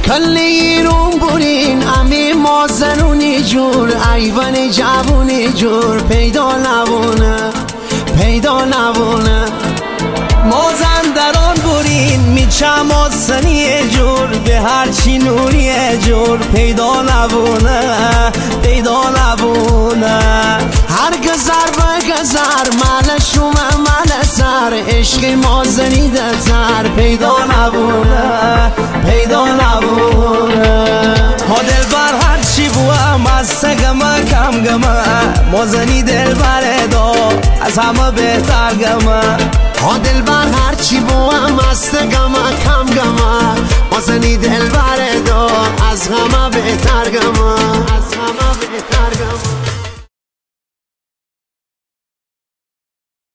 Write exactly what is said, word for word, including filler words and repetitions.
کلی رو برین امی ما زنونی جور ایوان جوونی جور پیدا نبونه پیدا نبونه ما زندران برین میچم آسنی جور به هرچی نوری جور پیدا نبونه پیدا نبونه هر گذر به گذر مال شما مال سر عشق ما زنیده تر پیدا نبونه پیدا نبونه ها دل بر هرچی بوام از سگمه کم گمه ما زنی دل بر دا از همه بهتر گمه ها دل بر هرچی بوام است گمه کم گمه ما زنی دل بر دا از همه بهتر گمه از همه بهتر گمه